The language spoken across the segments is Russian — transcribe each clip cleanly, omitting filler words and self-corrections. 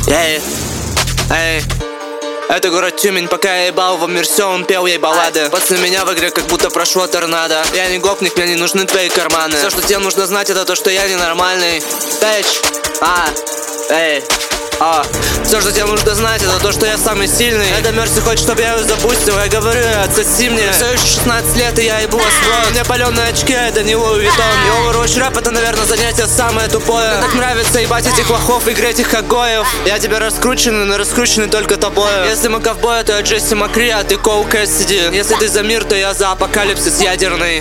Эй, эй. Это город Тюмень, пока я ебал во мир все, он пел ей баллады. После меня в игре как будто прошло торнадо. Я не гопник, мне не нужны твои карманы. Все, что тебе нужно знать, это то, что я ненормальный. Тэч, эй, все, что тебе нужно знать, это то, что я самый сильный. Эта Мерси хочет, чтобы я ее запустил. Я говорю, отсоси мне. Все еще 16 лет, и я ебу вас в рот. У меня паленые очки, это не Луи Виттон. И Overwatch рэп, это, наверное, занятие самое тупое. Мне так нравится ебать этих лохов и греть их как гоев. Я тебя раскрученный, но раскрученный только тобою. Если мы ковбои, то я Джесси Макри, а ты Коул Кэссиди. Если ты за мир, то я за апокалипсис ядерный.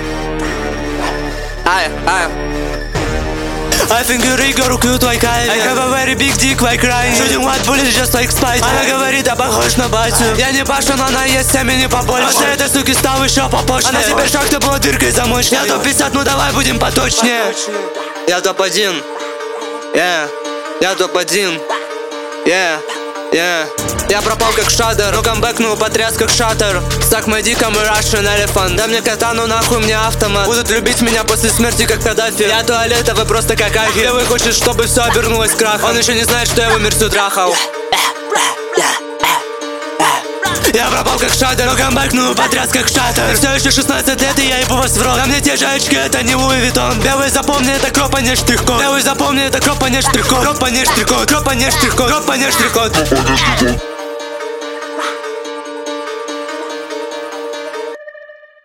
I think you're Igor, cute like Ivy. I have a very big dick like Ryan. Shooting white bullets just like Spidey. Она говорит, я похож на батю. Я не Паша, но она есть семени побольше. После этой суки стал еще попозже. Она теперь шахта была дыркой замочной. Я топ-50, ну давай будем поточнее. Я топ-1. Я топ-1. Я пропал как шадер, но камбэкнул, потряс как шаттер. Suck my dick, I'm a Russian elephant. Дай мне катану, нахуй мне автомат. Будут любить меня после смерти как Каддафи. Я туалет, а вы просто как ахи. Левый хочет, чтобы все обернулось крахом. Он еще не знает, что я его мир всю трахал. Я пропал как шаттер, но камбэкнул, потряс как шаттер. Все еще 16 лет, и я ебу вас в рот. На мне те же очки, это не Луи Виттон. Белый запомни, это кропа, не штрих-код. Белый запомни, это кропа, не штрих-код. Кропа, не штрих-код. Кропа, не штрих-код. Кропа, не штрих-код.